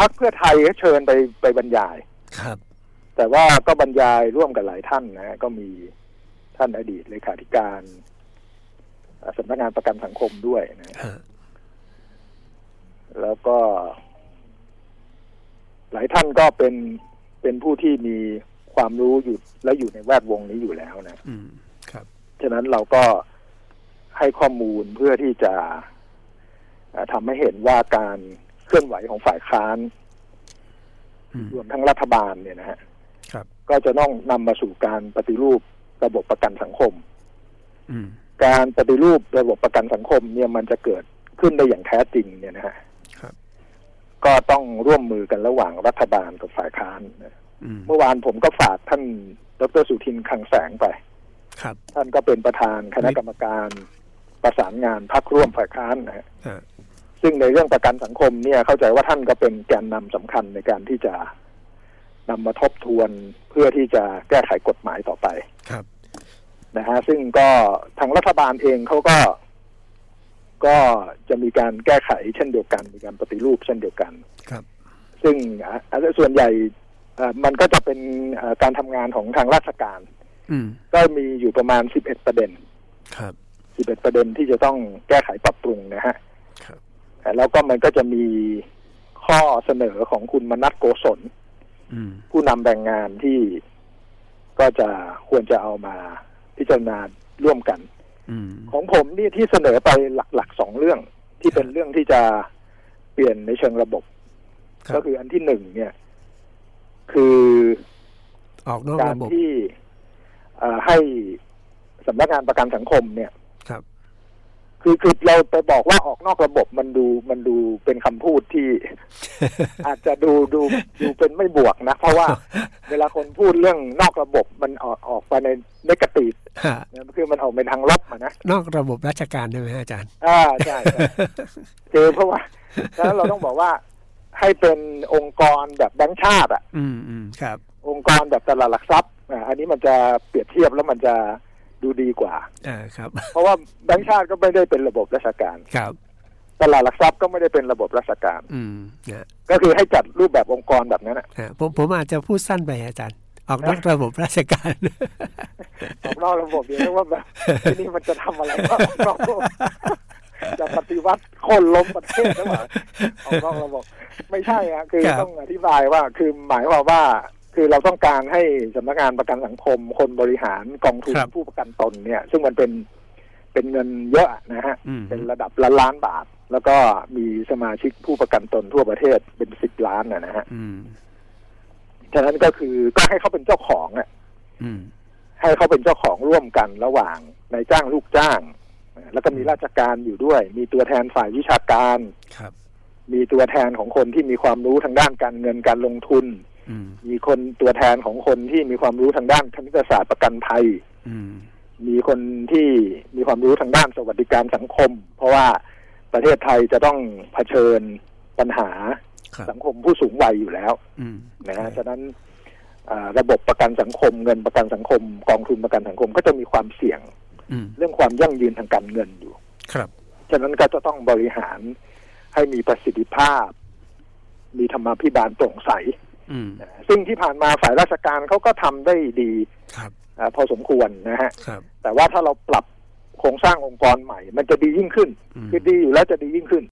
พรรคเพื่อไทยก็เชิญไปบรรยายครับแต่ว่าก็บรรยายร่วมกันหลายท่านนะก็มีท่านอดีตเลขาธิการสำนักงานประกันสังคมด้วยนะแล้วก็หลายท่านก็เป็นผู้ที่มีความรู้อยู่และอยู่ในแวดวงนี้อยู่แล้วนะครับฉะนั้นเราก็ให้ข้อมูลเพื่อที่จะทำให้เห็นว่าการเคลื่อนไหวของฝ่ายค้านรวมทั้งรัฐบาลเนี่ยนะฮะก็จะต้องนำมาสู่การปฏิรูประบบประกันสังคมการปฏิรูประบบประกันสังคมเนี่ยมันจะเกิดขึ้นได้อย่างแท้จริงเนี่ยนะฮะก็ต้องร่วมมือกันระหว่างรัฐบาลกับฝ่ายค้านเมื่อวานผมก็ฝากท่านดร.สุทินคลังแสงไปท่านก็เป็นประธานคณะกรรมการประสานงานพรรคร่วมฝ่ายค้านนะฮะซึ่งในเรื่องประกันสังคมเนี่ยเข้าใจว่าท่านก็เป็นแกนนำสำคัญในการที่จะนำมาทบทวนเพื่อที่จะแก้ไขกฎหมายต่อไปนะฮะซึ่งก็ทางรัฐบาลเองเขาก็จะมีการแก้ไขเช่นเดียวกันมีการปฏิรูปเช่นเดียวกันซึ่งส่วนใหญ่มันก็จะเป็นการทำงานของทางราชการก็มีอยู่ประมาณ11ประเด็น11ประเด็นที่จะต้องแก้ไขปรับปรุงนะฮะแล้วก็มันก็จะมีข้อเสนอของคุณมนัสโกศลผู้นำแรงงานที่ก็จะควรจะเอามาพิจารณาร่วมกันของผมนี่ที่เสนอไปหลักๆ2เรื่องที่เป็นเรื่องที่จะเปลี่ยนในเชิงระบบก็คืออันที่1เนี่ยคือออกนอกระบบการที่ให้สำนักงานประกันสังคมเนี่ยคือเราไปบอกว่าออกนอกระบบมันดูเป็นคำพูดที่ อาจจะดูเป็นไม่บวกนะเพราะว่าเวลาคนพูดเรื่องนอกระบบมันออกไปในเนกาทีฟคือมันออกเป็นทางลบนะนอกระบบราชการใช่ไหมอาจารย์ใช่คือเพราะว่าฉะนั้นเราต้องบอกว่าให้เป็นองค์กรแบบแบงก์ชาติครับองค์กรแบบตลาดหลักทรัพย์อันนี้มันจะเปรียบเทียบแล้วมันจะดูดีกว่าครับเพราะว่าแบงก์ชาติก็ไม่ได้เป็นระบบราชการครับตลาดหลักทรัพย์ก็ไม่ได้เป็นระบบราชการก็คือให้จัดรูปแบบองค์กรแบบนั้นผมอาจจะพูดสั้นไปอาจารย์ออกนอกระบบราชการออกนอกระบบอย่างนี้ว่าแบบที่นี่มันจะทำอะไรบ้างจะปฏิวัติโค่นล้มประเทศหรือเปล่าออกนอกระบบไม่ใช่คือต้องอธิบายว่าคือหมายความว่าคือเราต้องการให้สำนักงานประกันสังคมคนบริหารกองทุนผู้ประกันตนเนี่ยซึ่งมันเป็นเงินเยอะนะฮะเป็นระดับล้านบาทแล้วก็มีสมาชิกผู้ประกันตนทั่วประเทศเป็น10 ล้านนะฮะฉะนั้นก็คือก็ให้เขาเป็นเจ้าของให้เขาเป็นเจ้าของร่วมกันระหว่างนายจ้างลูกจ้างแล้วก็มีราชการอยู่ด้วยมีตัวแทนฝ่ายวิชาการมีตัวแทนของคนที่มีความรู้ทางด้านการเงินการลงทุนมีคนตัวแทนของคนที่มีความรู้ทางด้านคณิตศาสตร์ประกันภัยมีคนที่มีความรู้ทางด้านสวัสดิการสังคมเพราะว่าประเทศไทยจะต้องเผชิญปัญหาสังคมผู้สูงวัยอยู่แล้วนะฮะฉะนั้นระบบประกันสังคมเงินประกันสังคมกองทุนประกันสังคมก็จะมีความเสี่ยงเรื่องความยั่งยืนทางการเงินอยู่ฉะนั้นก็จะต้องบริหารให้มีประสิทธิภาพมีธรรมาภิบาลโปร่งใสซึ่งที่ผ่านมาฝ่ายราชการเขาก็ทำได้ดีพอสมควรนะฮะแต่ว่าถ้าเราปรับโครงสร้างองค์กรใหม่มันจะดียิ่งขึ้นคือดีอยู่แล้วจะดียิ่งขึ้น